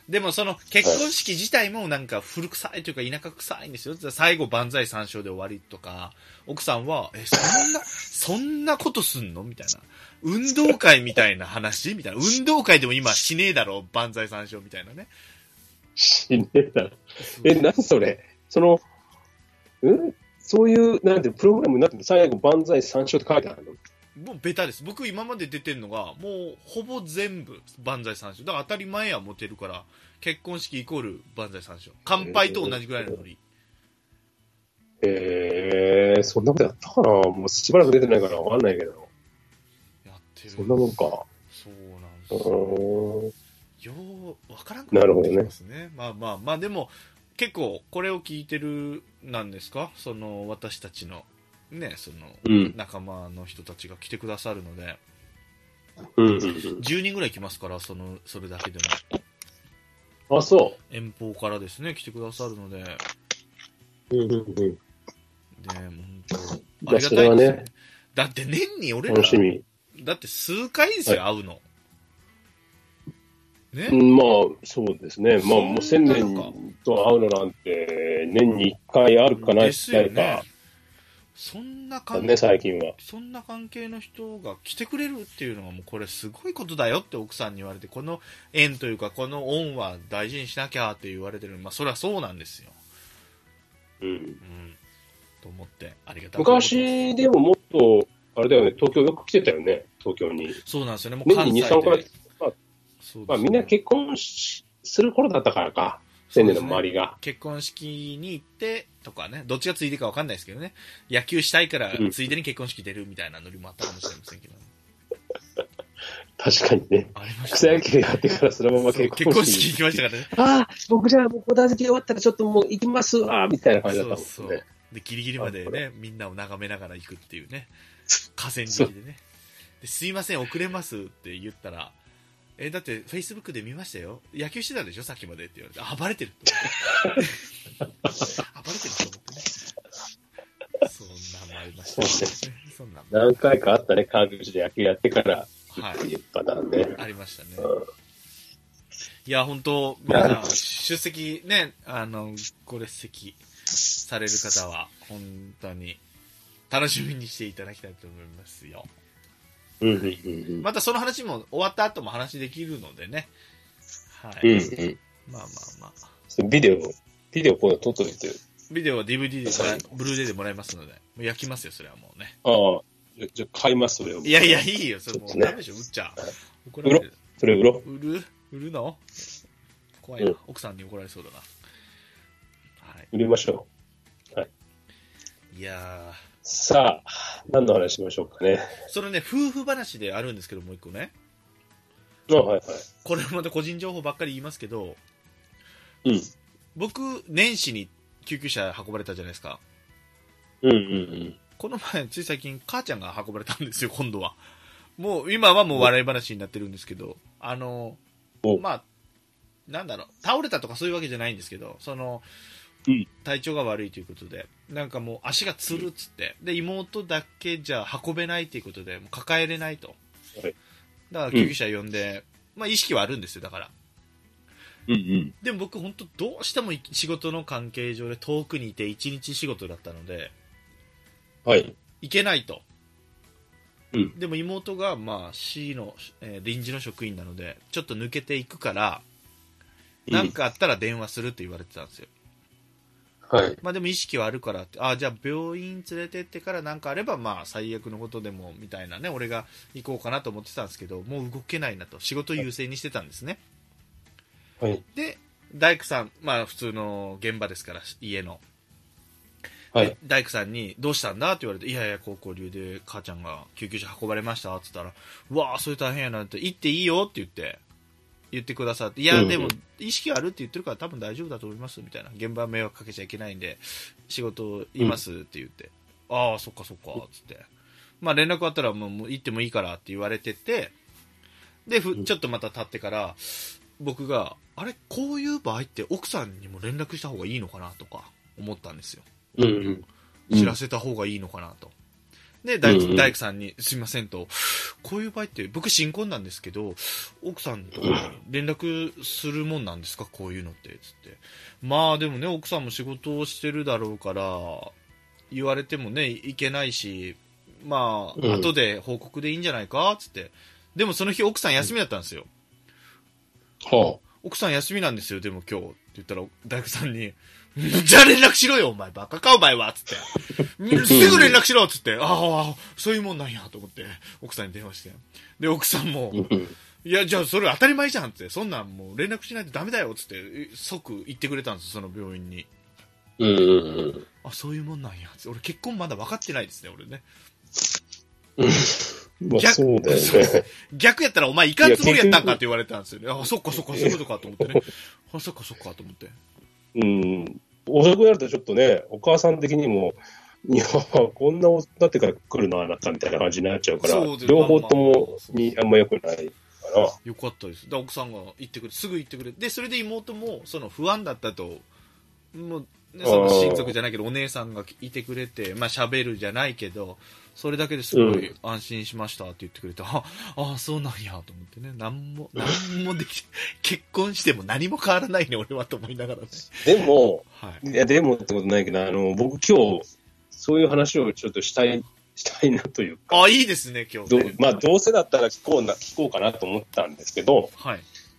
でもその結婚式自体もなんか古臭いというか田舎臭いんですよ。最後万歳三唱で終わりとか、奥さんは、そんなことすんのみたいな。運動会みたいな話みたいな。運動会でも今しねえだろ万歳三唱みたいなね。 しねえだろ。何それそういう、なんてプログラムになってて、最後万歳三唱って書いてあるの？ もうベタです。僕今まで出てんのが、もうほぼ全部万歳三唱。だから当たり前やモテるから、結婚式イコール万歳三唱。乾杯と同じぐらいのノリ。 そんなことやったかな？もうしばらく出てないからわかんないけど。 やってる。 そんなもんか。 そうなんですよ。よう、わからんくなるほどね。 ますね。まあ、でも、結構、これを聞いてる、なんですか？その、私たちの、ね、その、仲間の人たちが来てくださるので、10人ぐらい来ますから、それだけでも。あ、そう。 遠方からですね、来てくださるので、で、本当ありがたいですね。だって年に俺ら、 楽しみ。 だって数回ですよ、会うの。ね、 まあ、そうですね。まあ、もう1000年と会うのなんて、年に1回あるかないか。 そんな関係、 ね、最近は。 そんな関係の人が来てくれるっていうのがもうこれすごいことだよって奥さんに言われて、この縁というかこの恩は大事にしなきゃって言われてる。まあそれはそうなんですよ。と思ってありがたい。 昔でももっと、あれだよね、東京よく来てたよね、東京に。 そうなんですよね、もう関西で。年に2、3回。まあみんな結婚する頃だったからか。1000年の周りが、 結婚式に行ってとかね、どっちがついでか分かんないですけどね、野球したいからついでに結婚式出るみたいなノリもあったかもしれませんけど、 確かにね。草野球やってからそのまま結婚式行きましたからね。 ああ、僕じゃあもう小田席終わったらちょっともう行きますわみたいな感じだったもんね。そうでギリギリまでね、みんなを眺めながら行くっていうね、河川敷でね。ですいません遅れますって言ったら。だってフェイスブックで見ましたよ、野球してたでしょさっきまでって言われて、あバレてるとバレてると思ってね、そんなんもありましたね。そんなん何回かあったね、川口で野球やってから言ったパターンね、 ありましたね。いや本当皆さん出席ね、ご列席される方は本当に楽しみにしていただきたいと思いますよ。またその話も終わった後も話できるのでね。はい。まあ。 ビデオこう撮っといて。 ビデオは DVD でブルーレイでもらえますので、もう焼きますよそれはもうね。 ああ、じゃあ買いますそれを。 いやいいよそれもうダメでしょ売っちゃう。 売ろそれ売ろ売るの？怖いな、奥さんに怒られそうだな。 はい。売りましょう。はい。 いやさあ、何の話しましょうかね。 そのね、夫婦話であるんですけど、もう一個ね。 はい。 これまた個人情報ばっかり言いますけど、僕、年始に救急車運ばれたじゃないですか。この前、つい最近、母ちゃんが運ばれたんですよ、今度は。もう、今はもう笑い話になってるんですけど、まあ、なんだろう、倒れたとかそういうわけじゃないんですけど、体調が悪いということで、なんかもう足がつるっつって、で、妹だけじゃ運べないということで、もう抱えれないと。だから救急車呼んで、まあ意識はあるんですよ、だから。でも僕本当どうしても仕事の関係上で遠くにいて1日仕事だったので、行けないと。でも妹がまあ市の、臨時の職員なので、ちょっと抜けていくから、なんかあったら電話するって言われてたんですよ。まあでも意識はあるからって、じゃあ病院連れてってからなんかあればまあ最悪のことでもみたいなね、俺が行こうかなと思ってたんですけど、もう動けないなと、仕事優先にしてたんですね。で、大工さん、まあ普通の現場ですから、家の。大工さんにどうしたんだって言われて、いやいや、高校流で母ちゃんが救急車運ばれましたって言ったら、うわそれ大変やなって、行っていいよって言ってくださって、いやでも意識あるって言ってるから多分大丈夫だと思いますみたいな、現場迷惑かけちゃいけないんで仕事いますって言って、ああそっかそっかっつって、まあ連絡あったらもう行ってもいいからって言われてて、でちょっとまた経ってから僕があれこういう場合って奥さんにも連絡した方がいいのかなとか思ったんですよ。知らせた方がいいのかなと。 で、大工さんに、すいませんと、こういう場合って、僕新婚なんですけど、奥さんとかに連絡するもんなんですか、こういうのって、つって。まあでもね、奥さんも仕事をしてるだろうから、言われてもね、いけないし、まあ、後で報告でいいんじゃないか、つって。でもその日奥さん休みだったんですよ。 はあ、 奥さん休みなんですよ、でも今日。って言ったら、大工さんに、じゃあ連絡しろよ、お前。バカか、お前は。つって。すぐ連絡しろつって。ああ、そういうもんなんや、と思って、奥さんに電話して。で、奥さんも、いや、じゃあそれ当たり前じゃんって。そんなんもう連絡しないとダメだよ、つって、即行ってくれたんですよ、その病院に。あ、そういうもんなんや。俺結婚まだ分かってないですね、俺ね。 まあ、そうだよね。 逆やったらお前いかんつもりやったんかって言われたんですよね。あ、そっかそっか、そういうことかと思ってね。あ、そっかそっかと思って。 遅くなるとちょっとね、お母さん的にも、いや、こんな遅くなってから来るのあなたみたいな感じになっちゃうから、両方ともにあんま良くないかな。 よかったです。奥さんが行ってくれ、すぐ行ってくれ。で、それで妹も、その不安だったと、もう、ね、その親族じゃないけど、お姉さんがいてくれて、まあ喋るじゃないけど、それだけですごい安心しましたって言ってくれて、あ、そうなんやと思ってね、なんもでき、結婚しても何も変わらないね、俺はと思いながらね。 でも、いや、でもってことないけど、僕今日、そういう話をちょっとしたいなというか。 あ、いいですね、今日ね。 まあ、どうせだったら聞こうかなと思ったんですけど、 はい。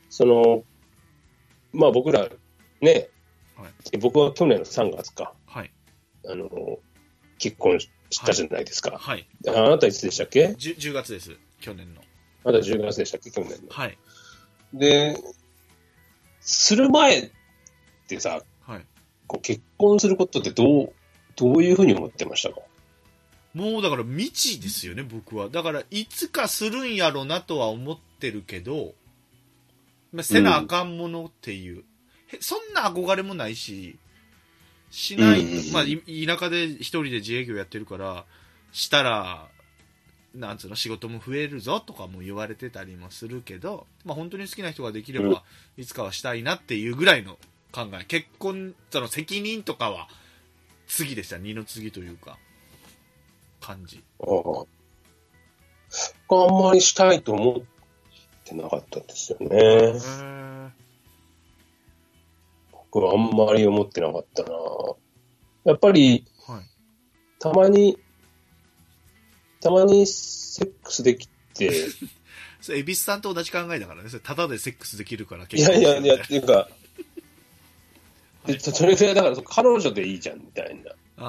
まあ僕ら、ね、 はい、 僕は去年の3月か。 はい。 結婚したじゃないですか。 はい。 あなたいつでしたっけ 10 月です。去年の。 あなた10月でしたっけ去年の。 はい。 で、する前ってさ、 はい、 こう結婚することってどういうふうに思ってましたか？ もうだから未知ですよね、僕は。だからいつかするんやろなとは思ってるけど、まあ、せなあかんものっていう、そんな憧れもないし、しないと、まあ田舎で一人で自営業やってるから、したら、なんつうの、仕事も増えるぞとかも言われてたりもするけど、まあ本当に好きな人ができれば、いつかはしたいなっていうぐらいの考え。結婚、その責任とかは、次でした。二の次というか、感じ。 あんまりしたいと思ってなかったですよね。僕はあんまり思ってなかったな。やっぱり、 はい、 たまにセックスできて。 それ、恵比寿さんと同じ考えだからね。それ、ただでセックスできるから結婚して、ね。いや、っていうか、はい、それぐらいだから、彼女でいいじゃん、みたいな。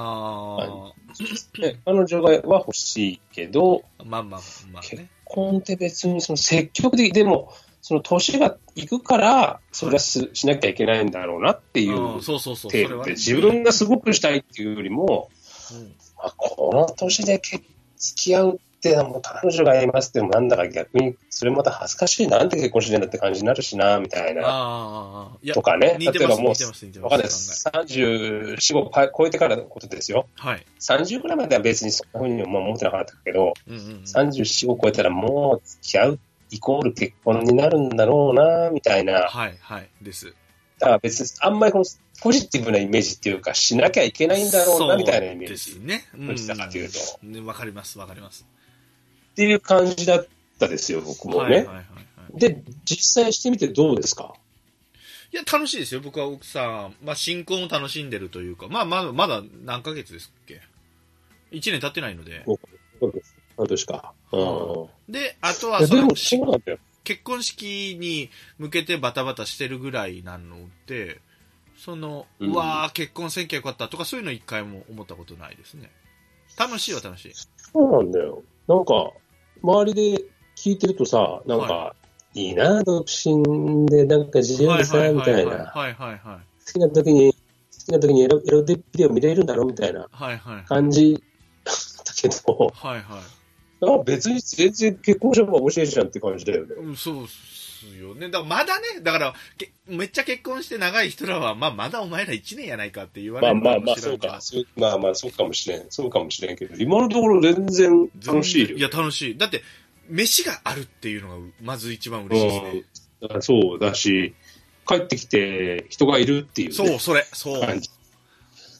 彼女は欲しいけど、 まあ、ね、 結婚って別にその積極的でも、その年がいくから、それはしなきゃいけないんだろうなっていう。 程度で、自分がすごくしたいっていうよりも、この年で付き合うってもう彼女がいますってもなんだか逆にそれまた恥ずかしいなんて結婚してんだって感じになるしなみたいなとかね。例えばもう分かんないです34、5超えてからのことですよ。 はい、 30ぐらいまでは別にそんな風に思ってなかったけど、34、5超えたらもう付き合うイコール結婚になるんだろうなみたいな。 はいはいです。 だから別にあんまりこのポジティブなイメージっていうかしなきゃいけないんだろうなみたいなイメージですね。 どちらかというと。 わかりますわかります。 っていう感じだったですよ僕もね。で実際してみてどうですか？ いや楽しいですよ僕は奥さん、まあ、新婚を楽しんでるというか、まだ何ヶ月ですっけ？1年経ってないので。 半年か。 であとはでもそうなんだよ。 結婚式に向けてバタバタしてるぐらいなので、うわー結婚せんきゃよかったとかそういうの一回も思ったことないですね。楽しいは楽しい。 そうなんだよ。なんか周りで聞いてるとさ、なんか、いいな独身でなんか自由でさみたいな。好きな時にエロビデオ見れるんだろみたいな感じだけど。別に全然結婚した方が面白いじゃんって感じだよね。 そうっすよね。だからまだね、だからめっちゃ結婚して長い人らは、まだお前ら1年やないかって言われるかもしれないけど。 そうかもしれん。そうかもしれんけど、今のところ全然楽しいよ。 いや、楽しい。だって、飯があるっていうのがまず一番嬉しいですね。 だからそうだし、帰ってきて人がいるっていう、ね。 そう。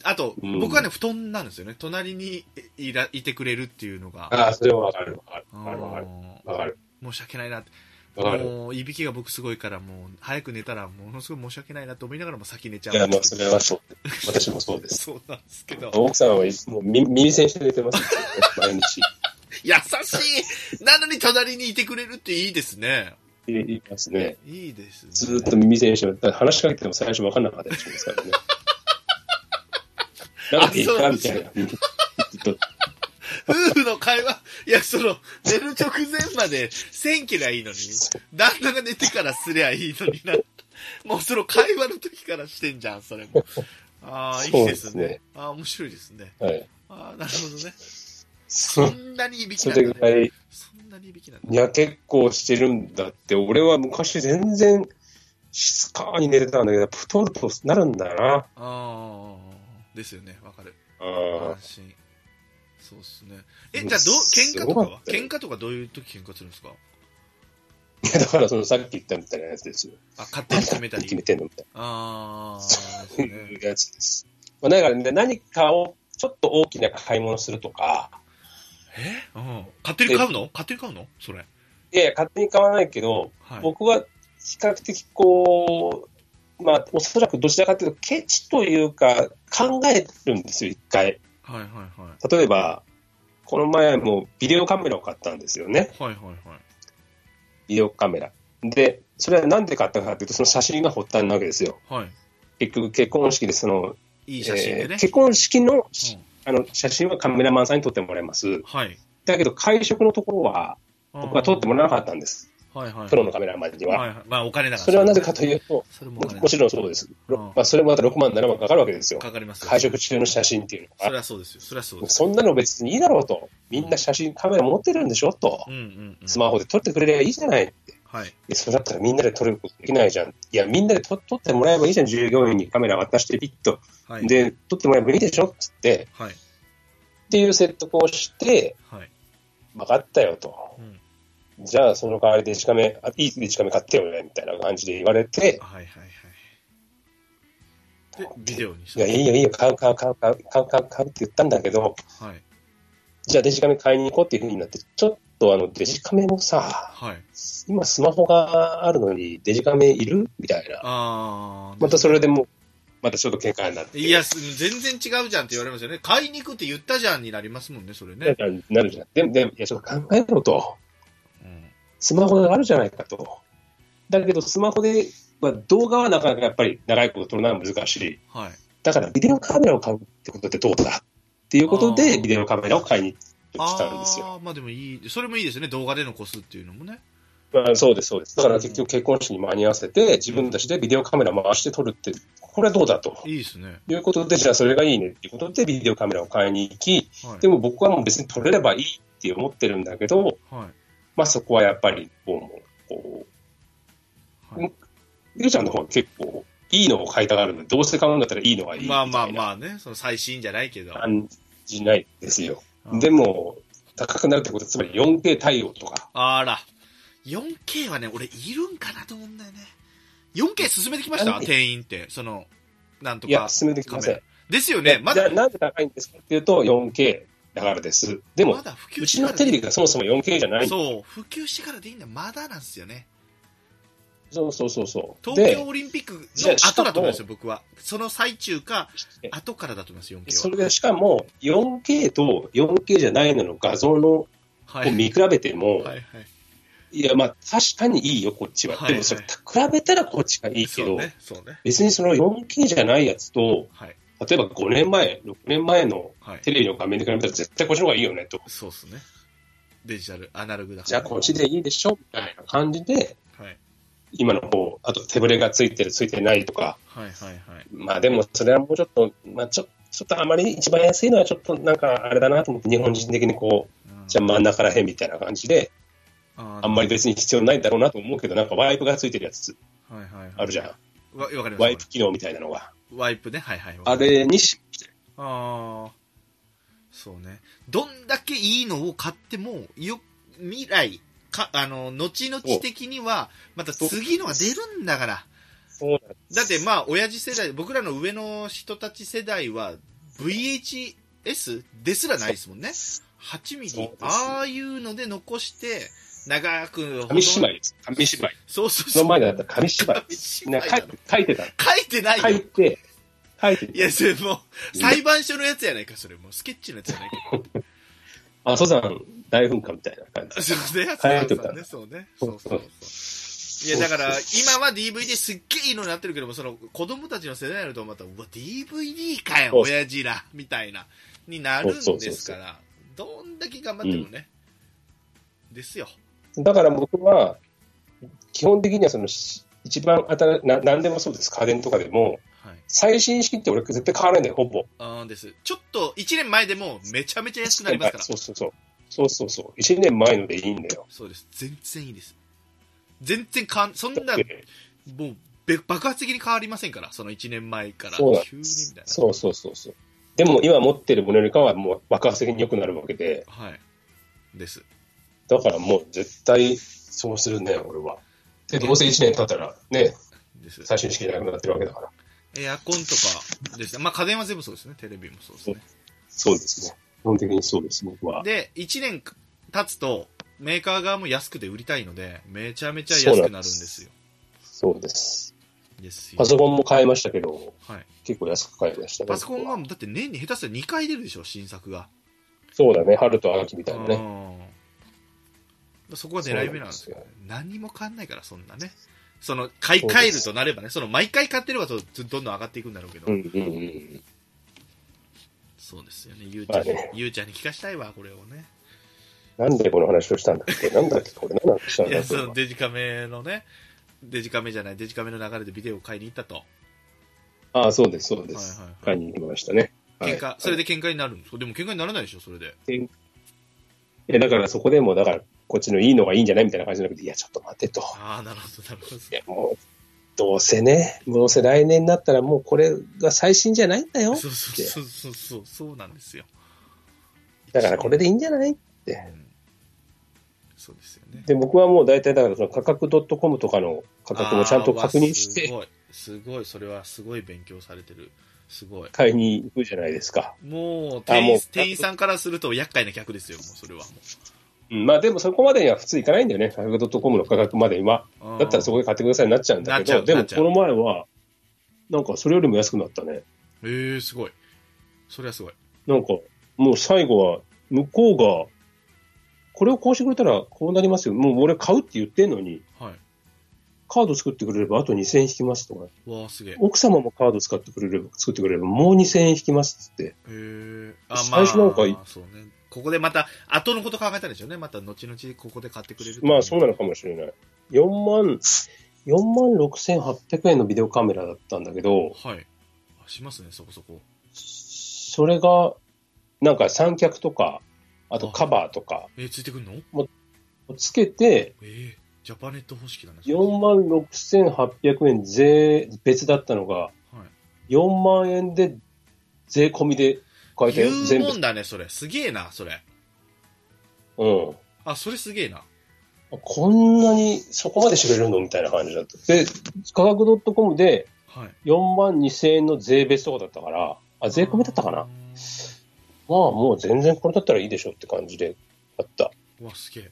あと、僕はね、布団なんですよね。隣にいてくれるっていうのが。 ああ、それはわかる。わかる。 申し訳ないなって。もう、いびきが僕すごいから、もう、早く寝たら、ものすごい申し訳ないなと思いながらも先寝ちゃう。 いや、もうそれはそう。私もそうです。 そうなんですけど。 奥さんはもう耳栓して寝てますよ、ね、毎日。 優しいなのに隣にいてくれるっていいですね。 言いますね。 いいですね。 ずっと耳栓して、話しかけても最初分かんなかったりしますからね。なんかいいかみたいな。 夫婦の会話、いや、寝る直前までせんきりゃいいのに、旦那が寝てからすりゃいいのにな。もう会話の時からしてんじゃん、それも。ああ、いいですね。ああ、面白いですね。 はい。 ああ、なるほどね。そんなにいびきなんだ、ね。 それぐらい。 そんなにいびきなんだ、 ね。いや、結構してるんだって。俺は昔全然静かに寝てたんだけど、太るとなるんだな。 ああ、ですよね。わかる。安心。そうですね。じゃあ喧嘩とかどういう時喧嘩するんですか？ いや、だからさっき言ったみたいなやつですよ。 勝手に決めたり。 決めてんのみたいな。 ああ、 そういうやつです。だからね、何かをちょっと大きな買い物するとか。 うん。勝手に買うのそれ。 いや、勝手に買わないけど、はい、僕は比較的まあ、おそらくどちらかというと、ケチというか、考えるんですよ、一回。 はいはいはい。 例えば、この前もビデオカメラを買ったんですよね。 はいはいはい。 ビデオカメラ。で、それはなんで買ったかというと、その写真が発端なわけですよ。 はい。 結局、結婚式でいい写真でね。 結婚式の、写真はカメラマンさんに撮ってもらいます。 はい。 だけど、会食のところは、僕は撮ってもらわなかったんです。 はいはい。 プロのカメラマンには。 はいはい。まあ、お金だから。 それはなぜかというと、もちろんそうです。まあ、それもまた6万、7万かかるわけですよ。 かかりますよ。 会食中の写真っていうのは。 それはそうですよ。それはそうです。 そんなの別にいいだろうと。みんな写真、カメラ持ってるんでしょと。スマホで撮ってくれればいいじゃないって。はい。それだったらみんなで撮ることできないじゃん。いや、みんなで撮ってもらえばいいじゃん。従業員にカメラ渡してピッと。はい、で、撮ってもらえばいいでしょっつって。はい。っていう説得をして、はい。分かったよと。じゃあ、その代わりデジカメ、いいデジカメ買ってよね、みたいな感じで言われて。はいはいはい。で、ビデオにした。いや、いいよ、買うって言ったんだけど、はい。じゃあデジカメ買いに行こうっていう風になって、ちょっとデジカメもさ、はい。今スマホがあるのにデジカメいるみたいな。またそれでもう、またちょっと喧嘩になって。 いや、全然違うじゃんって言われますよね。買いに行くって言ったじゃんになりますもんね、それね。 なるじゃん。でも、いや、ちょっと考えろと。スマホがあるじゃないかと。だけど、スマホで、動画はなかなかやっぱり長いこと撮るのは難しい。はい。だから、ビデオカメラを買うってことってどうだっていうことで、ビデオカメラを買いに来たんですよ。 まあでもいい。それもいいですね。動画でのコスっていうのもね。 まあ、そうです、そうです。だから結局結婚式に間に合わせて、自分たちでビデオカメラ回して撮るって、これはどうだと。 いいですね。 いうことで、じゃあそれがいいねっていうことで、ビデオカメラを買いに行き、はい、でも僕はもう別に撮れればいいって思ってるんだけど、はい、まあそこはやっぱり、はい、ゆうちゃんの方は結構、いいのを買いたがるので、どうせ買うんだったらいいのがいいみたいな。 まあね、その最新じゃないけど。 感じないですよ。でも、高くなるってことは、つまり 4K 対応とか。 あら。4K はね、俺いるんかなと思うんだよね。4K 進めてきました店員って。なんとか。 いや、進めてきません。 ですよね。まだ。 なんで高いんですかっていうと、4K だからです。でも、うちのテレビがそもそも 4K じゃない。 そう、普及してからでいいんだよ。まだなんですよね。 そう。 東京オリンピックの後だと思いますよ、僕は。その最中か、後からだと思います、4K は。 それで、しかも、4K と 4K じゃないのの画像の、を見比べても、いや、まあ、確かにいいよ、こっちは。でも、それ、比べたらこっちがいいけど、別にその 4K じゃないやつと、例えば5年前、6年前のテレビの画面で比べたら絶対こっちの方がいいよね、と。 そうですね。デジタル、アナログだから。 じゃあ、こっちでいいでしょ、みたいな感じで、今の方、あと手ブレがついてる、ついてないとか。まあでも、それはもうちょっと、まあちょっとあまり一番安いのはちょっとなんかあれだなと思って、日本人的にじゃあ真ん中らへんみたいな感じで、あんまり別に必要ないだろうなと思うけど、なんかワイプがついてるやつ、あるじゃん。 わかります。 ワイプ機能みたいなのが。 ワイプね、 あれにしてる。 そうね。どんだけいいのを買っても、未来、後々的には、また次のが出るんだから。 そうなんです。 だってまあ、親父世代、僕らの上の人たち世代は、 VHS ですらないですもんね。8ミリ。ああいうので残して、長く。 紙芝居です。紙芝居。 そうそうそう。 その前だったら紙芝居。書いてた。 書いてないよ。 書いてた。 いや、それもう、裁判所のやつやないか、それもう、スケッチのやつやないか。 阿蘇山大噴火みたいな感じ。 そうね、書いてたね、そうね。そうそうそう。いや、だから、今は DVD すっげえいいのになってるけども、その、子供たちの世代になるとまた、うわ、DVD かよ、親父ら、みたいな、になるんですから、どんだけ頑張ってもね、ですよ。 だから僕は、基本的にはその、一番何でもそうです、家電とかでも、はい、最新式って俺絶対変わらないんだよ、ほぼ。 です。ちょっと、1年前でもめちゃめちゃ安くなりますから。 そうそうそう。1年前のでいいんだよ。 そうです。全然いいです。全然そんな、もう、爆発的に変わりませんから、その1年前から急にみたいな。 そう。でも今持ってるものよりかはもう爆発的に良くなるわけで。 はい。です。だからもう絶対そうするね、俺は。で、どうせ1年経ったらね、最新式じゃなくなってるわけだから。 エアコンとかですね。まあ家電は全部そうですね。テレビもそうですね。 そうですね。基本的にそうです、僕は。 で、1年経つと、メーカー側も安くて売りたいので、めちゃめちゃ安くなるんですよ。 そうです。 ですよ。 パソコンも買いましたけど、はい、結構安く買いましたね。 パソコンはだって年に下手したら2回出るでしょ、新作が。 そうだね、春と秋みたいなね。 そこが狙い目なんですよ。何も変わんないから、そんなね。その、買い替えるとなればね、その、毎回買ってればどんどん上がっていくんだろうけど。そうですよね、ゆうちゃんに聞かしたいわ、これをね。 なんでこの話をしたんだっけなんだっけこれ何の話したんだっけいや、 そのデジカメのね、デジカメの流れでビデオを買いに行ったと。 ああ、そうです。買いに行きましたね。 それで喧嘩になるんですか？でも喧嘩にならないでしょ、それで。 いや、だからそこでも、だから、こっちのいいのがいいんじゃないみたいな感じじゃなくて、いや、ちょっと待てと。 ああ、なるほど。いや、もう、どうせ来年になったらもうこれが最新じゃないんだよ。 そうなんですよ。 だからこれでいいんじゃないって。 そうですよね。 で、僕はもう大体だからその価格 .com とかの価格もちゃんと確認して。 すごい、それはすごい勉強されてる。すごい。 買いに行くじゃないですか。 もう、店員さんからすると厄介な客ですよ、もうそれは。 まあでもそこまでには普通いかないんだよね。価格 .com の価格まで今。だったらそこで買ってくださいになっちゃうんだけど、でもこの前は、なんかそれよりも安くなったね。 すごい。それはすごい。 なんか、もう最後は、向こうが、これをこうしてくれたらこうなりますよ。もう俺買うって言ってんのに、はい、カード作ってくれればあと2000円引きますとか。 わすげえ。 奥様もカード作ってくれればもう2000円引きますって。最初なんか、 そうね。ここでまた、後のこと考えたんでしょうね。また、後々ここで買ってくれる。 まあ、そうなのかもしれない。46,800円のビデオカメラだったんだけど。 はい。しますね、そこそこ。 それが、なんか三脚とか、あとカバーとか。 ついてくんの？ もつけて、 ジャパネット方式なんですか？ 46,800 円別だったのが、はい、4万円で税込みで買えて言うもんだね、それ。すげえな、それ。 うん。 それすげえな。 こんなに、そこまでしてくれるのみたいな感じだった。で、価格 .com で、4万2000円の税別とかだったから、税込みだったかな。まあ、もう全然これだったらいいでしょって感じであった。 うわ、すげえ。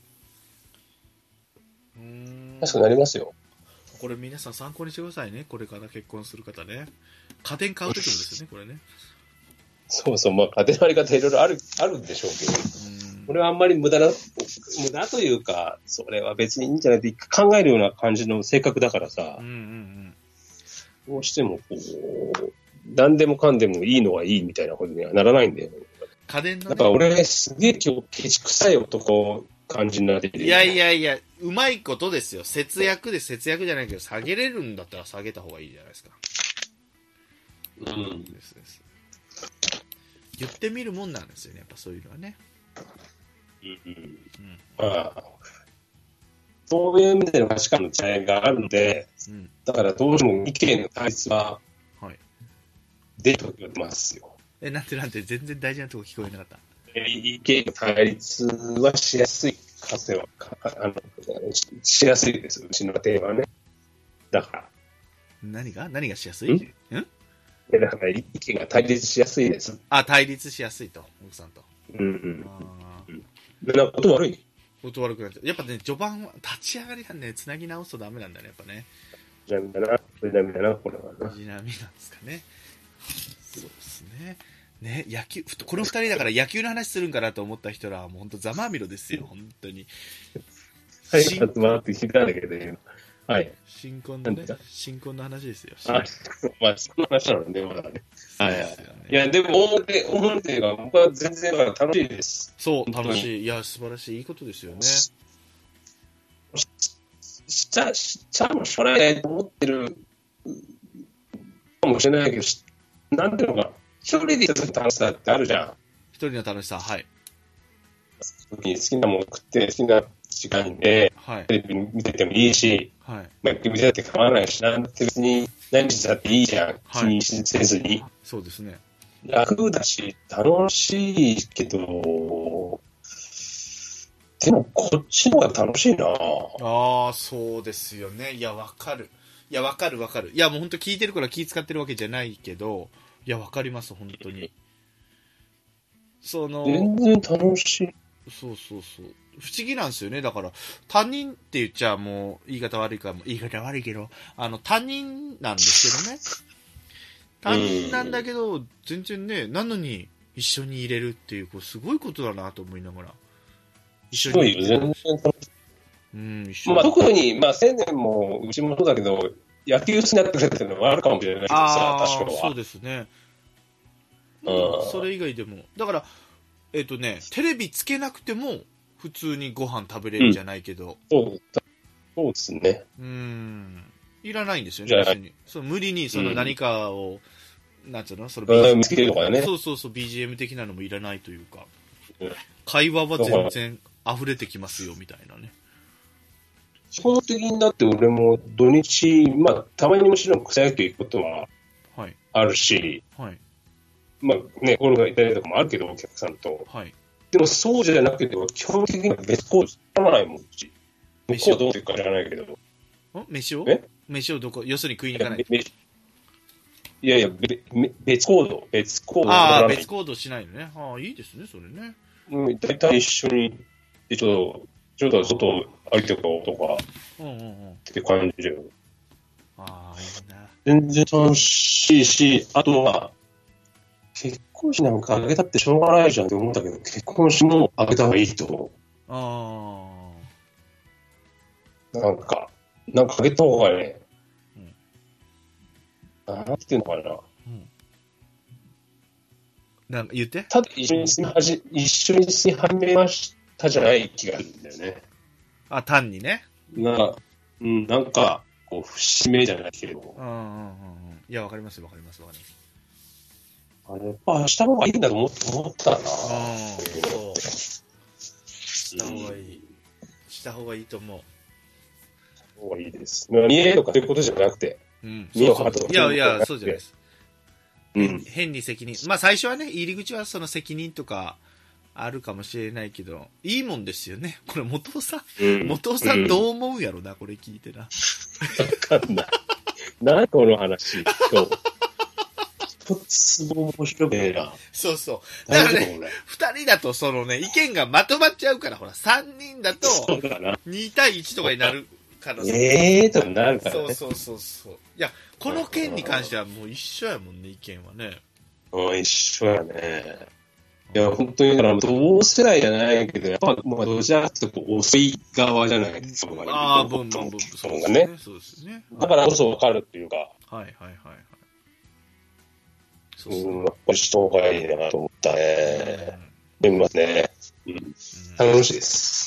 安くなりますよ。 これ皆さん参考にしてくださいね。これから結婚する方ね。家電買うときもですよね、これね。 そうそう、まあ家電のあり方いろいろあるんでしょうけど。これはあんまり無駄というか、それは別にいいんじゃないって考えるような感じの性格だからさ。どうしてもこう、何でもかんでもいいのはいいみたいなことにはならないんだよね。 家電の、ね。 だから俺すげえ今日ケチくさい男感じになってて、ね。 いや、うまいことですよ。節約じゃないけど、下げれるんだったら下げた方がいいじゃないですか。です。言ってみるもんなんですよね、やっぱそういうのはね。 そういう意味での価値観の違いがあるので、だからどうしても意見の対立は出てきますよ。 なんて全然大事なとこ聞こえなかった。 意見の対立はしやすいしやすいです、うちのテーマはね。だから。 何がしやすい？ だから意見が対立しやすいです。 対立しやすいと、奥さんと。 なんか音悪い？ 音悪くなっちゃう。やっぱね、序盤は、立ち上がりなんで、つなぎ直すとダメなんだね、やっぱね。 藤波だな、これはな。 藤波なんですかね。そうですね。ね、野球、この二人だから野球の話するんかなと思った人らはもう本当ざまあみろですよ、本当に。 はい、集まって聞いたんだけど、今。はい。 新婚のね、新婚の話ですよ。 まあ、そんな話なのね、まだね。はい。いや、でも、表が僕は全然楽しいです。 そう、楽しい。いや、素晴らしい。いいことですよね。 しちゃもしょうがないと思ってるかもしれないけど、なんていうのか、一人でいた時の楽しさってあるじゃん。 一人の楽しさ、はい。 時に好きなもの食って、好きな時間で、はい、テレビ見ててもいいし、はい、まあ、見てたって構わないし、なんて別に何時だっていいじゃん。はい、気にせずに。 そうですね。 楽だし、楽しいけど、でもこっちの方が楽しいな。 そうですよね。いや、わかる。いや、わかる。いや、もう本当聞いてるから気使ってるわけじゃないけど、いや、わかります、本当に。 全然楽しい。 そう。不思議なんですよね。だから、他人って言っちゃもう、言い方悪いけど、他人なんですけどね。他人なんだけど、全然ね、なのに一緒に入れるっていう、これすごいことだなと思いながら。 一緒に入れる。全然楽しい。まあ、特に、まあ、青年も、うちもそうだけど、野球好きになってくれっていうのはあるかもしれないけどさ、確かに。 そうですね。それ以外でも。だから、テレビつけなくても、普通にご飯食べれるじゃないけど。 そうですね。 いらないんですよね、別に。無理に何かを、なんつうのBGM、 ね、 そう、BGM 的なのもいらないというか、会話は全然溢れてきますよ、みたいなね。 基本的になって俺も土日、まあ、たまにもちろん草野球行くことはあるし、はい。まあね、ゴルフがいたりとかもあるけど、お客さんと。はい。でもそうじゃなくて、基本的には別コース頼まないもん、うち。飯をどうっていうか知らないけど。 飯をどこ、要するに食いに行かない。 いや、別コード。別コードしないのね。いいですね、それね。 だいたい一緒に、ちょっと外歩いてこうとか、って感じで。いいな。全然楽しいし、あとは、結婚式なんかあげたってしょうがないじゃんって思うんだけど、結婚式もあげた方がいいと思う。なんかあげた方がね、なんていうのかな。 なんか言って？ ただ一緒に住み始めましたじゃない気がするんだよね。 単にね。 なんか、こう、節目じゃないけど。 いや、わかります。 やっぱした方がいいんだと思ったな。 した方がいい。した方がいいと思う。 した方がいいです。見えとかそういうことじゃなくて。見えを張るとか。 いや、そうじゃないです。変に責任。まあ最初はね、入り口はその責任とかあるかもしれないけど、いいもんですよね。これ元尾さんどう思うやろな、これ聞いてな。 わかんない。何この話、今日。一つも面白くねえな。 そう。だからね、二人だと意見がまとまっちゃうから、ほら、三人だと、2対1とかになるから。 となるからね。 そう。いや、この件に関してはもう一緒やもんね、意見はね。 一緒やね。いや、本当に、だから同世代じゃないけど、やっぱ、まあ、どちらかというと遅い側じゃないですか。そうですね。だからこそ分かるっていうか。 はい。 やっぱりした方がいいなと思ったね。思いますね。楽しいです。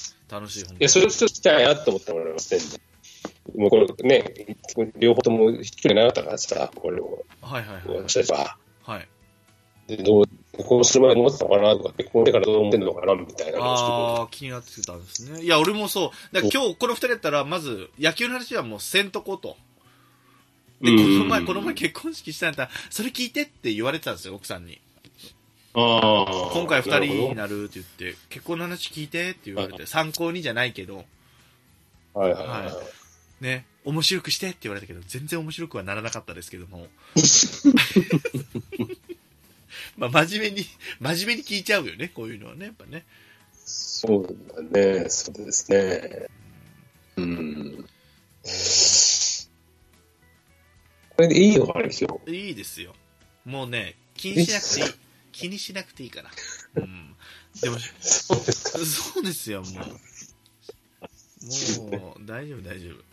楽しい。いや、それをちょっと聞きたいなと思ってもらいますね。もうこれね、両方とも一人なかったからさ、これを。私たちは。はい。で、結婚する前に思ってたのかなとか、結婚してからどう思ってんのかなみたいな。 気になってたんですね。いや、俺もそう。だから今日この二人やったら、まず野球の話はもうせんとこうと。で、この前結婚式したんだったら、それ聞いてって言われてたんですよ、奥さんに。今回二人になるって言って、結婚の話聞いてって言われて、参考にじゃないけど。 はい。 ね、面白くしてって言われたけど、全然面白くはならなかったですけども。まあ、真面目に聞いちゃうよね、こういうのはね、やっぱね。 そうだね、そうですね。うん。これでいいよ、悪いよ。 いいですよ。もうね、気にしなくていい。気にしなくていいから。うん。でも、 そうですか。 そうですよ、もう、大丈夫、大丈夫。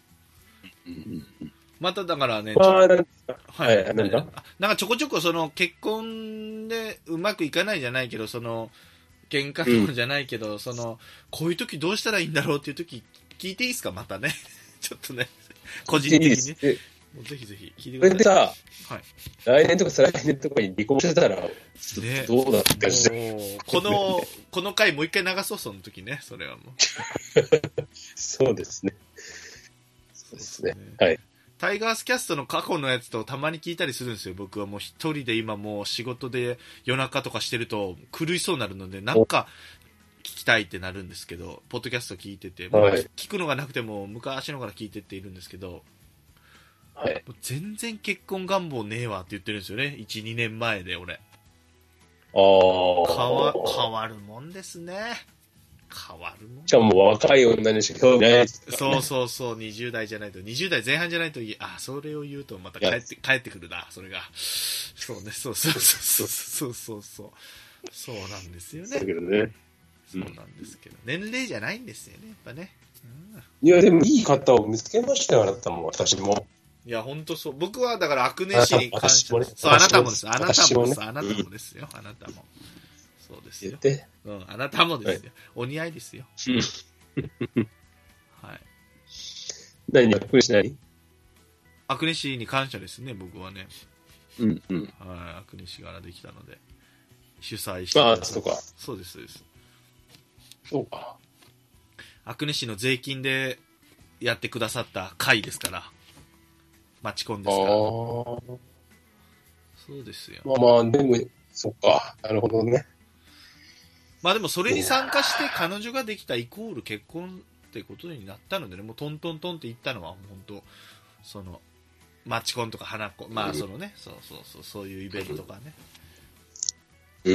まただからね、 はい、 なんかちょこちょこその結婚でうまくいかないじゃないけど、その、喧嘩とかじゃないけど、その、こういう時どうしたらいいんだろうっていう時、聞いていいですか、またね。ちょっとね、個人的にね。もうぜひぜひ聞いてください。 これでさ、はい、来年とか再来年とかに離婚してたら、どうだったし、 ね、この回もう一回流そう、その時ね、それはもう。 そうですね。そうですね。はい。 タイガースキャストの過去のやつとたまに聞いたりするんですよ。僕はもう一人で今もう仕事で夜中とかしてると狂いそうになるので、なんか聞きたいってなるんですけど、ポッドキャスト聞いてて、もう聞くのがなくても昔のから聞いてっているんですけど、はい、全然結婚願望ねえわって言ってるんですよね。1、2年前で俺。変わるもんですね。変わるもん。 じゃあもう若い女にしか興味ないですからね。そう、20代じゃないと、20代前半じゃないとそれを言うとまた帰ってくるな、それが。そうね、そう。そうなんですよね。 そうね。 そうなんですけど、年齢じゃないんですよね、やっぱね。 いや、でもいい方を見つけましたよ、あなたも、私も。 いや、ほんとそう。僕はだからアクネシに関して、そう、あなたもです。あなたもです。あなたもですよ。あなたも。そうですよ。うん、あなたもですよ。お似合いですよ。はい。 何、アクネシ何？ アクネシに感謝ですね、僕はね。 はい、 アクネシからできたので。主催して。 ああ、そうか。 そうです、そうです。 そうか。 アクネシの税金でやってくださった会ですから。マチコンですから。そうですよ。 まあ、でも、そっか。なるほどね。 まあでもそれに参加して彼女ができたイコール結婚ってことになったのでね、もうトントントンって言ったのは本当そのマチコンとか花子、まあそのね、そういうイベントとかね。はい。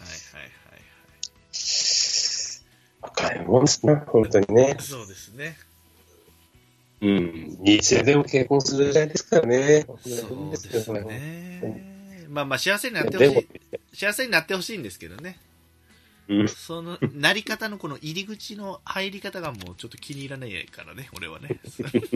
若いもんですね、本当にね。 そうですね。 いつでも結婚する時代ですからね。 そうですね。まあ幸せになってほしい。幸せになってほしいんですけどね。そのなり方のこの入り口の入り方がもうちょっと気に入らないからね、俺はね。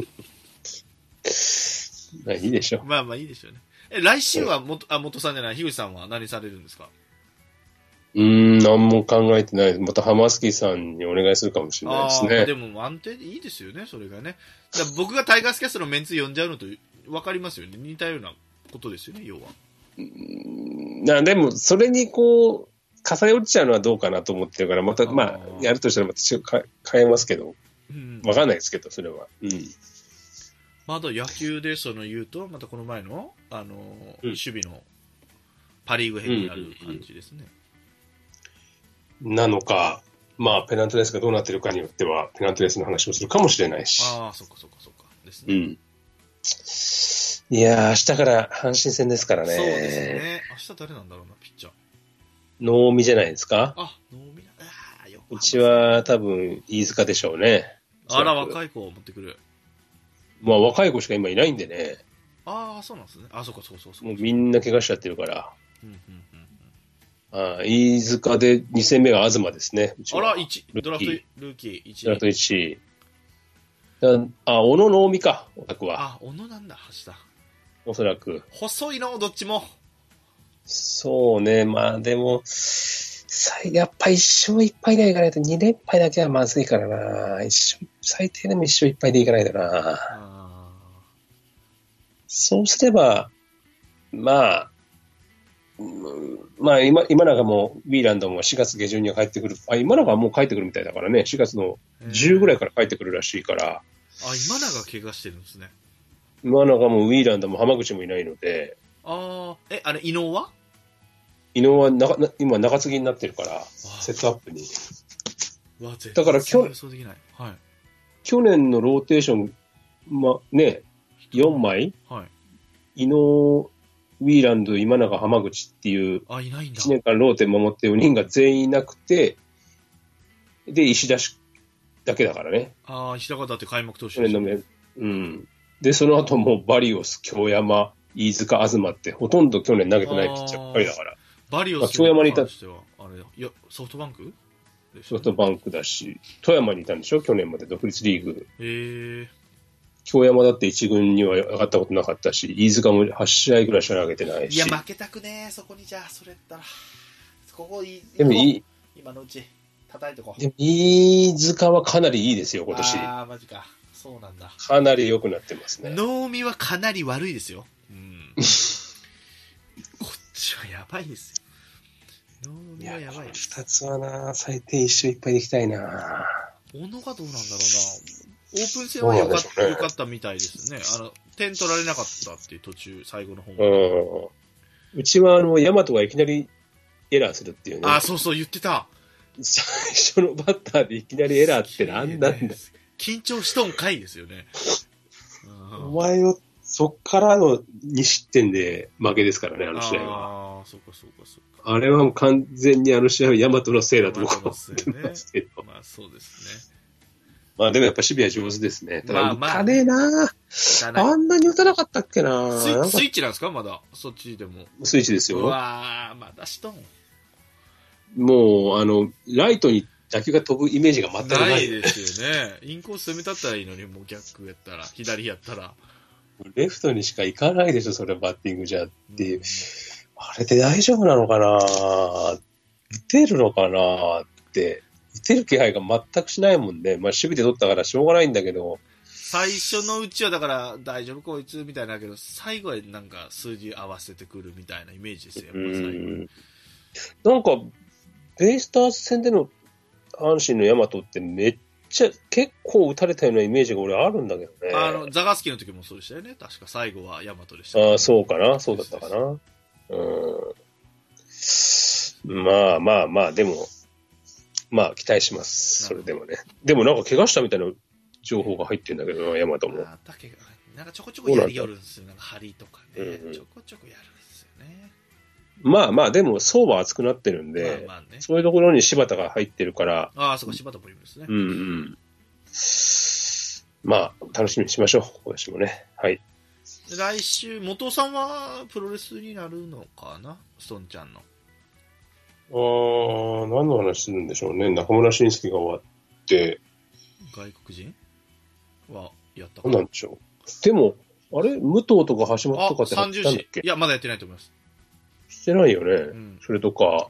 まあいいでしょう。 まあいいでしょうね。来週は元さんじゃない、樋口さんは何されるんですか？ 何も考えてない。またハマスキーさんにお願いするかもしれないですね。 でも安定でいいですよね、それがね。だ僕がタイガースキャストのメンツ呼んじゃうのと分かりますよね。似たようなことですよね、要は。 でも、それにこう、重ね落ちちゃうのはどうかなと思ってるから、また、やるとしたらまた変えますけど、分かんないですけど、それは。 まだ野球で言うと、またこの前の、守備のパリーグ編になる感じですね。 なのか、まあ、ペナントレースがどうなってるかによっては、ペナントレースの話をするかもしれないし。 ああ、そっか。ですね。 いやー、明日から阪神戦ですからね。 そうですね。明日誰なんだろうな、ピッチャー。 能見じゃないですか？ 能見だ。 うちは多分、飯塚でしょうね。 あら、若い子を持ってくる。 まあ、若い子しか今いないんでね。 そうなんですね。そうか。 もうみんな怪我しちゃってるから。飯塚で2戦目が東ですね。 ドラフトルーキー1位。 ドラフト1位。小野能見か、お宅は。 小野なんだ、橋だ。 おそらく。 細いの、どっちも。 そうね、まあでも、やっぱ1勝1敗でいかないと2連敗だけはまずいからな。最低でも1勝1敗でいかないとな。そうすれば、まあ今永もウィーランドも4月下旬には帰ってくる。今永はもう帰ってくるみたいだからね。4月の10ぐらいから帰ってくるらしいから。 今永怪我してるんですね。 今永もウィーランドも浜口もいないので。 伊能は今中継ぎになってるから、セットアップに。だから去年のローテーション、ね、4枚、 はい、 伊野、ウィーランド、今永、浜口っていう、 いないんだ。 1年間ローテ守って4人が全員いなくて、で、石田だけだからね。 石田がだって開幕投手去年のうん。で、その後もバリオス、京山、飯塚、東って、ほとんど去年投げてないピッチャーばっかりだから。 バリオス京山にいた。 ソフトバンク、ね、 ソフトバンクだし、富山にいたんでしょ去年まで独立リーグ。京山だって一軍には上がったことなかったし、飯塚も8試合ぐらいしか投げてないし。 いや、負けたくねえ、そこにじゃあ、それやったら。ここでも今のうち、叩いとこう。 でも飯塚はかなりいいですよ、今年。 マジか。そうなんだ。 かなり良くなってますね。 能見はかなり悪いですよ。うん。こっちはやばいですよ。能見はやばいです。 2つはな、最低1勝1敗でいきたいな。 小野がどうなんだろうな。オープン戦は良かったみたいですね。点取られなかったっていう途中、最後の方うちはヤマトがいきなりエラーするっていうね。 そうそう、言ってた。 最初のバッターでいきなりエラーってなんなんだ。 緊張しとんかいですよね。 お前を、そっからの2失点で負けですからね、あの試合は。 そうかそうかそうか。 あれはもう完全にあの試合はヤマトのせいだと僕は思ってますけど。 まあそうですね。 まあでもやっぱ守備は上手ですね。ただ打たねえな、あんなに打たなかったっけな。 スイッチなんですかまだそっちでも。 スイッチですよ。 うわー、まだしとん。 もう、ライトに打球が飛ぶイメージが全くない。 ないですよね。インコース攻めたったらいいのに、もう逆やったら、左やったら。 レフトにしか行かないでしょ、それバッティングじゃっていう。あれで大丈夫なのかな、打てるのかなって、打てる気配が全くしないもんね。まあ守備で取ったからしょうがないんだけど。 最初のうちはだから大丈夫こいつみたいだけど、最後はなんか数字合わせてくるみたいなイメージですよ、 なんか、ベイスターズ戦での阪神のヤマトってめっちゃ結構打たれたようなイメージが俺あるんだけどね。 ザガスキの時もそうでしたよね。確か最後はヤマトでした、ね。 そうかな。そうだったかな。まあまあまあ、でも、まあ期待します。それでもね。でもなんか怪我したみたいな情報が入ってるんだけどな、ヤマトも。 なんかちょこちょこやりよるんですよ。なんか針とかね、ちょこちょこやるんですよね。 まあまあ、でも層は厚くなってるんで、ね、そういうところに柴田が入ってるから。 そうか、柴田もいるんですね。 まあ、楽しみにしましょう。今年もね。はい。 来週、元さんはプロレスになるのかな、ストンちゃんの。 何の話するんでしょうね。中村慎介が終わって。 外国人はやったかな。なんでしょう。でも、あれ武藤とか橋本とかってやったんだっけ？ いや、まだやってないと思います。 してないよね。それとか、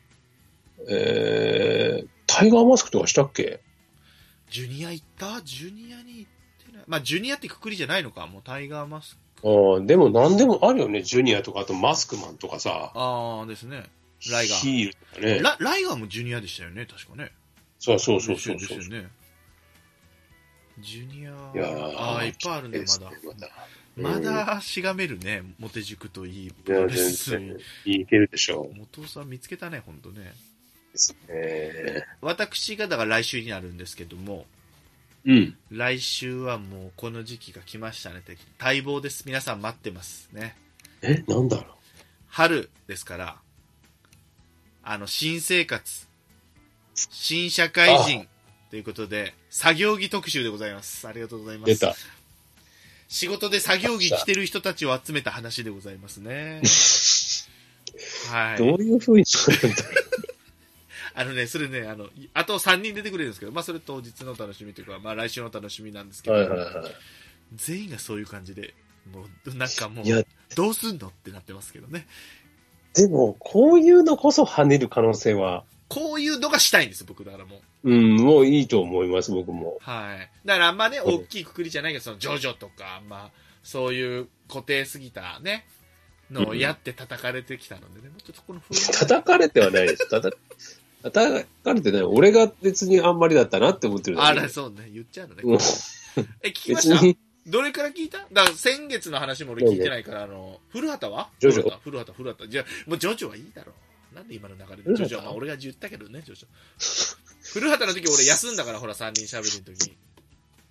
タイガーマスクとかしたっけ？ ジュニア行った？ジュニアに行ってない。まあ、ジュニアってくくりじゃないのか。もうタイガーマスク。 でも何でもあるよね。ジュニアとか、あとマスクマンとかさ。 ですね。ライガー。 ヒールとかね。 ライガーもジュニアでしたよね。確かね。 そう。 ですよね。ジュニア。いっぱいあるね、まだしがめるね、モテ塾といいプロレスいけるでしょう。 元さん見つけたね、ほんとね。 ですね。 私がだから来週になるんですけども、来週はもうこの時期が来ましたね。待望です。皆さん待ってますね。 なんだろう。 春ですから、新生活、新社会人ということで、作業着特集でございます。ありがとうございます。 出た。 仕事で作業着着てる人たちを集めた話でございますね。はい。 どういう風にするんだろう。それね、あと3人出てくれるんですけど、まあそれ当日の楽しみというか、まあ来週の楽しみなんですけど、全員がそういう感じで、もうなんかもう、どうすんのってなってますけどね。 でも、こういうのこそ跳ねる可能性は。 こういうのがしたいんです、僕だからもう。もういいと思います、僕も。 はい。だからあんまね、大きいくくりじゃないけど、そのジョジョとか、まあ、そういう固定すぎたね、のをやって叩かれてきたのでね、もうちょっとこの叩かれてはないです。叩かれてない。俺が別にあんまりだったなって思ってるだけ。 そうね、言っちゃうのね。聞きました？どれから聞いた？だから先月の話も俺聞いてないから、古畑は？ ジョジョ。 古畑。じゃあ、もうジョジョはいいだろう。なんで今の流れでジョジョは、まあ俺が言ったけどね、ジョジョ。古畑の時俺休んだから、ほら、3人喋る時に。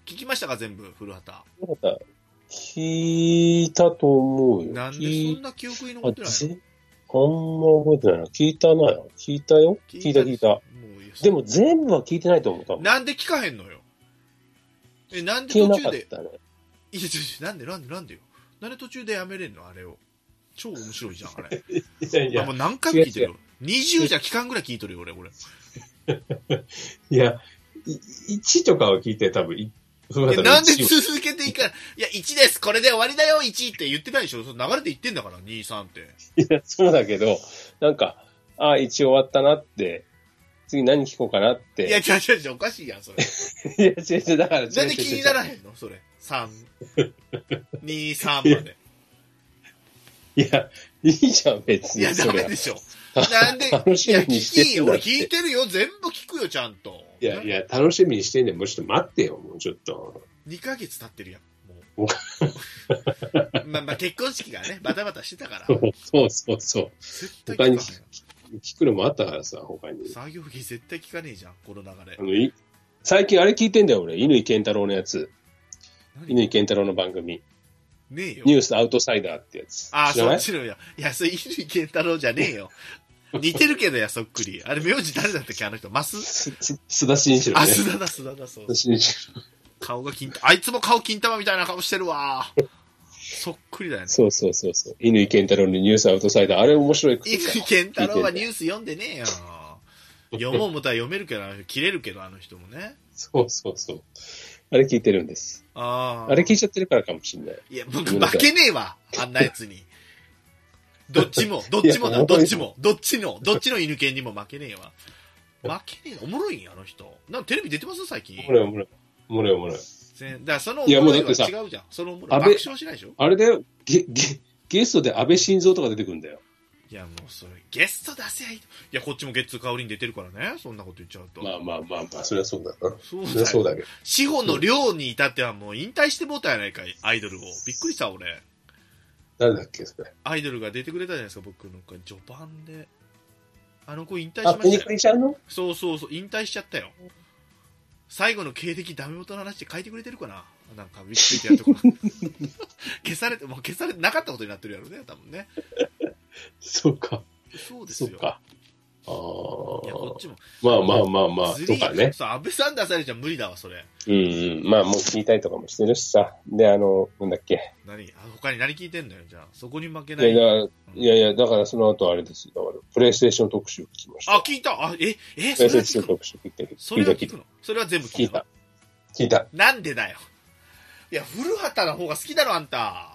聞きましたか全部、古畑。 古畑、聞いたと思うよ。 なんでそんな記憶に残ってないの？ あんま覚えてないな。聞いたな。聞いたよ。聞いた。でも全部は聞いてないと思う、多分。 なんで聞かへんのよ。なんで途中で。 ね、 いや、なんでよ。なんで途中でやめれんのあれを。超面白いじゃん、あれ。 いやもう何回も聞いてるよ。20じゃ期間ぐらい聞いとるよ、俺。 いや、1とかは聞いて多分、 なんで続けていいから、いや、1です、これで終わりだよ、1って言ってないでしょ。その流れで言ってんだから、2、3って。 いや、そうだけど、なんか、1終わったなって、次何聞こうかなって。 いや、違う、おかしいやん、それ。 いや、違う、だから違う。 なんで気にならへんのそれ。3、2、3まで。 いや、いいじゃん、別に。 いや、ダメでしょ。なんで、楽しみにしてんだって。俺聞いてるよ、全部聞くよ、ちゃんと。 いや、楽しみにしてんねん。もうちょっと待ってよ、もうちょっと。 2ヶ月経ってるやん、もう。まあ、結婚式がね、バタバタしてたから。 そう。絶対他に聞くのもあったからさ、他に。 作業着絶対聞かねえじゃん、この流れ。 最近あれ聞いてんだよ、俺。乾健太郎のやつ。乾健太郎の番組。 ねえよ。 ニュースアウトサイダーってやつ。 ああ、そっちのや。いや、それ乾健太郎じゃねえよ。似てるけどや、そっくり。あれ、名字誰だったっけ、あの人。 須田慎一郎ね。 あ、須田だ、そう。須田慎一郎。顔があいつも顔金玉みたいな顔してるわ。そっくりだよね。 そう。乾健太郎のニュースアウトサイダー。あれ面白い。 乾健太郎はニュース読んでねえよ。読もう思ったら読めるけど、切れるけど、あの人もね。 そう。あれ聞いてるんです。あれ聞いちゃってるからかもしんない。 いや、僕負けねえわ。あんなやつに。どっちもどっちの犬犬にも負けねえわ。負けねえおもろいんあの人。なんかテレビ出てます最近。 おもろい。 だからそのおもろいは違うじゃん。そのおもろい。爆笑しないでしょ。 あれだよ、ゲストで安倍晋三とか出てくるんだよ。 いやもうそれ、ゲスト出せやいい。いや、こっちもゲッツー香りに出てるからね。そんなこと言っちゃうと。 まあ、それはそうだな。 そうだけど。 志保の寮に至ってはもう引退してもうたやないかい、アイドルを。びっくりした、俺。 誰だっけ、それ。 アイドルが出てくれたじゃないですか、僕の序盤で。あの子引退しましたよ。 ペニクリちゃんの？ そう、引退しちゃったよ。最後の経歴ダメ元の話で書いてくれてるかな、なんかウィキペディアとか消されてなかったことになってるやろね、多分ね。 そうか。 そうですよ。 そうか。 いや、こっちも。 まあ、とかね。 そう、安倍さん出されちゃ無理だわ、それ。 まあ、もう聞いたりとかもしてるしさ。で、なんだっけ。 他に何聞いてんだよ、じゃあ。そこに負けない。 いや、だからその後あれですよ。だからプレイステーション特集聞きました。 あ、聞いた。プレイステーション特集聞いてる。 それは聞くの？それは全部聞いた。 聞いた。 なんでだよ。いや、古畑の方が好きだろ、あんた。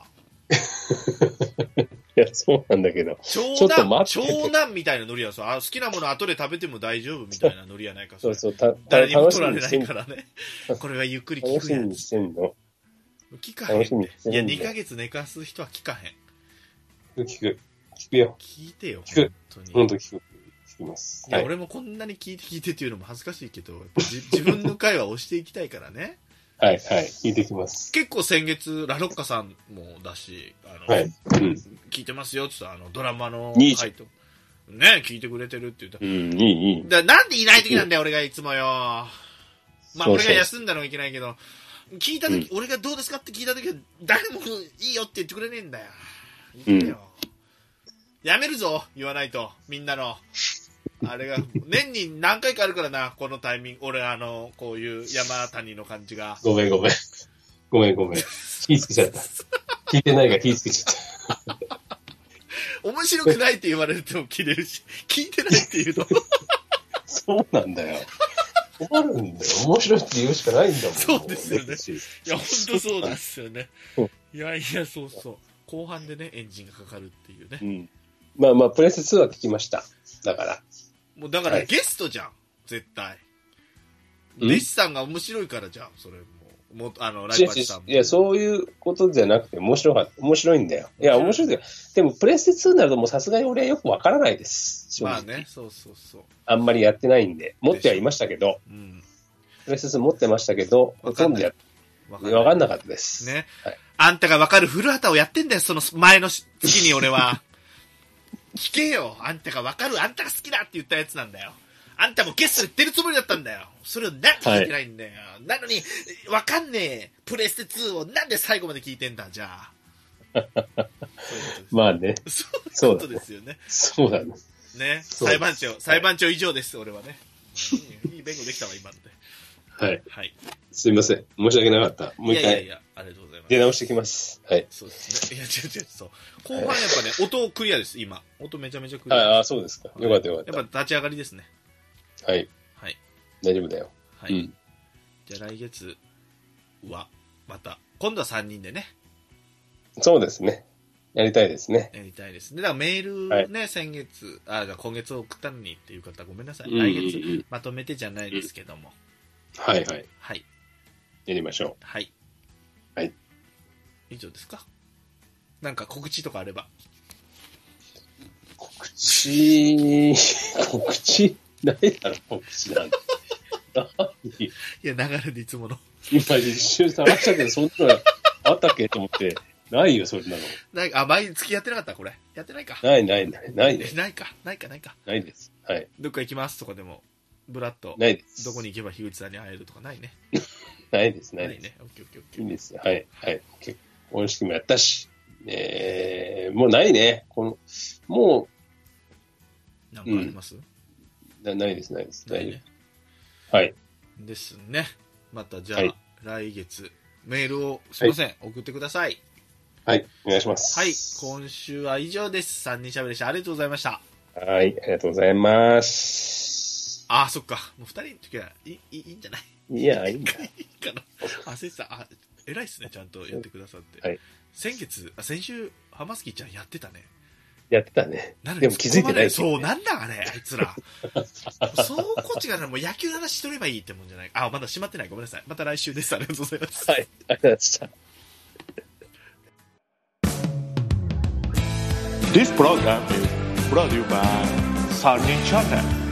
いや、そうなんだけど。 長男みたいなノリやさ。好きなもの後で食べても大丈夫みたいなノリやないか。 そう、 誰にも取られないからね。これはゆっくり聞くやつ。 楽しみにしてんの。 聞かへん。いや、2ヶ月寝かす人は聞かへん。 聞くよ。 聞いてよ。 本当聞きます。 いや、俺もこんなに聞いてっていうのも恥ずかしいけど、自分の回は押していきたいからね。 はい、聞いてきます。 結構先月、ラロッカさんもだし、聞いてますよって言ったドラマの回と。ね、聞いてくれてるって言った。 いい。 なんでいない時なんだよ、俺がいつもよ。まあ、俺が休んだのはいけないけど、聞いた時、俺がどうですかって聞いた時は、誰もいいよって言ってくれねえんだよ。言ってよ。やめるぞ、言わないと、みんなの。あれが、年に何回かあるからな、このタイミング。俺、こういう山谷の感じが。 ごめん。気つけちゃった。聞いてないから気つけちゃった。 面白くないって言われても切れるし、聞いてないって言うと。 そうなんだよ。困るんだよ。面白いって言うしかないんだもん。 そうですよね。いや、ほんとそうですよね。いや、そう。後半でね、エンジンがかかるっていうね。 まあ、プレス2は聞きました。だから、 ゲストじゃん、絶対。弟子さんが面白いからじゃん、それもライパチさんも。 いや、そういうことじゃなくて、面白いんだよ。いや、面白いんだよ。でも、プレステ2になるともうさすがに俺はよくわからないです。 まあね、そう。 あんまりやってないんで。持ってはいましたけど、プレステ2持ってましたけど、ほとんどわかんなかったです。 ね。あんたがわかる古畑をやってんだよ、その前の月に俺は。聞けよ、あんたがわかる、あんたが好きだって言ったやつなんだよ。 あんたもゲストで出るつもりだったんだよ。それをなんで聞いてないんだよ。なのに、わかんねえ、プレステ2をなんで最後まで聞いてんだ、じゃあ。 まあね。 そういうことですよね。 そうだね。 ね。裁判長以上です、俺はね。いい弁護できたわ、今ので。 はい。 はい。 すみません。申し訳なかった。もう一回。 いや、ありがとうございます。 出直してきます。はい。 そうですね。いや、違う、そう。後半やっぱね、音クリアです、今。音めちゃめちゃクリア。 ああ、そうですか。よかったよかった。 やっぱ立ち上がりですね。 はい。 はい。 大丈夫だよ。 はい。じゃあ来月は、また、今度は3人でね。 そうですね。やりたいですね。 やりたいですね。だからメールね、先月、じゃあ今月送ったのにっていう方ごめんなさい。来月まとめてじゃないですけども。 はいはい。 はい。 やりましょう。 はい。 はい。 以上ですか？なんか告知とかあれば。 告知ないだろ、告知なんて。 いや、流れでいつもの。 今一瞬探したけど、そんなのあったっけと思って。ないよ、それなの。 なんか、毎月やってなかったこれ。やってないか。 ないです。 ないか。 ないです。はい。 どっか行きますとかでも、ブラッと。 ないです。 どこに行けば樋口さんに会えるとかないね。 ないです。 ないね。オッケー。 いいです。はい。結婚式もやったし。もうないね。もう。なんかあります？ ないです。ないね。 はい。 ですね。またじゃあ、来月、メールをすいません、送ってください。 はい、お願いします。 はい、今週は以上です。3人しゃべりしてありがとうございました。 はい、ありがとうございます。 あ、そっか。もう2人の時はいいんじゃない？ いや、いいんだ。 いいかな。先生さん、偉いっすね、ちゃんとやってくださって。 はい。 先週、ハマスキーちゃんやってたね。 やってたね。でも気づいてない、ね。 そう、なんだあれ、あいつら。そう、こっちがもう野球の話しとればいいってもんじゃない。まだ閉まってない。ごめんなさい。また来週です。ありがとうございます。 はい、ありがとうございました。 This program is brought to you by 3人チャンネル